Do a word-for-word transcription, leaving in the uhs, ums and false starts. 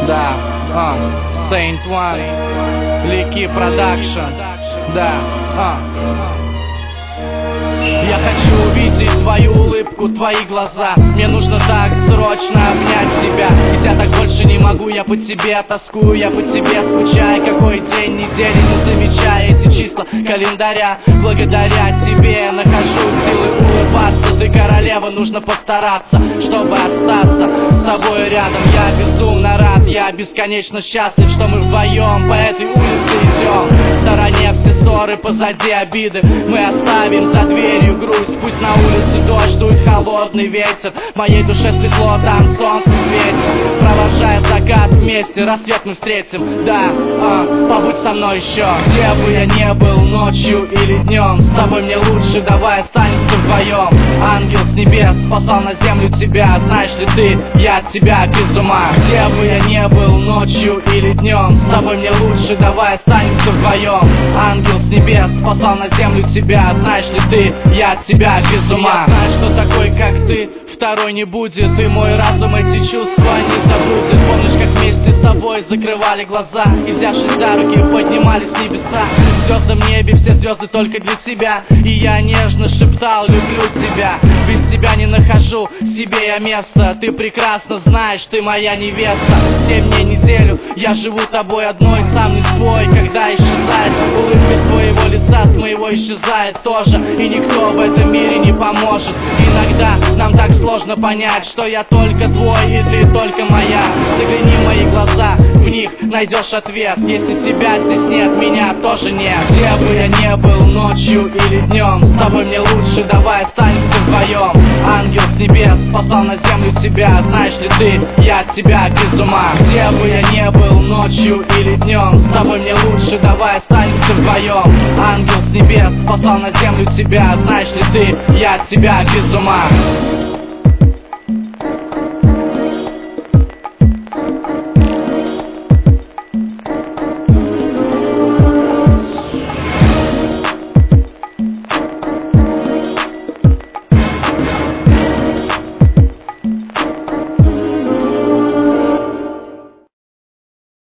Да, а, Saint One, Лики Продакшн, да, а. Я хочу увидеть твою улыбку, твои глаза. Мне нужно так срочно обнять тебя. Ведь я так больше не могу, я по тебе тоскую, я по тебе скучаю. Какой день недели, не замечая эти числа календаря. Благодаря тебе нахожу силы улыбаться. Ты королева, нужно постараться, чтобы остаться с тобой рядом. Я безумно рад, я бесконечно счастлив, что мы вдвоем по этой улице идем. В стороне все ссоры, позади обиды. Мы оставим за дверью грусть. Пусть на улице дождь, дует холодный ветер. В моей душе светло, там солнце светит. Провожая закат вместе, рассвет мы встретим. Да, а, побудь со мной еще. Где бы я не был, ночью или днем, с тобой мне лучше, давай останемся вдвоем. Ангел с небес послал на землю тебя. Знаешь ли ты, я от тебя без ума. Где бы я не был, ночью или днем, с тобой мне лучше, давай останемся вдвоем. Ангел с небес послал на землю тебя. Знаешь ли ты, я от тебя без ума. Я знаю, что такой, как ты, второй не будет. И мой разум эти чувства не забудет. Помнишь, как вместе с тобой закрывали глаза и, взявшись за руки, поднимались в небеса. В звездном небе все звезды только для тебя. И я нежно шептал: люблю тебя. Без тебя не нахожу себе я места. Ты прекрасно знаешь, ты моя невеста. Семь дней неделю я живу тобой одной, сам не свой. Когда исчезает улыбка с твоего лица, с моего исчезает тоже. И никто в этом мире не поможет. Иногда нам так сложно понять, что я только твой и ты только моя. Загляни в мои глаза, в них найдешь ответ. Если тебя здесь нет, меня тоже нет. Где бы я не был, ночью или днем, с тобой мне лучше, давай останемся вдвоем. Ангел с небес послал на землю тебя. Знаешь ли ты, я от тебя без ума. Где бы я не был, ночью или днем, с тобой мне лучше, давай останемся вдвоем. Ангел с небес послал на землю тебя. Знаешь ли ты, я от тебя без ума.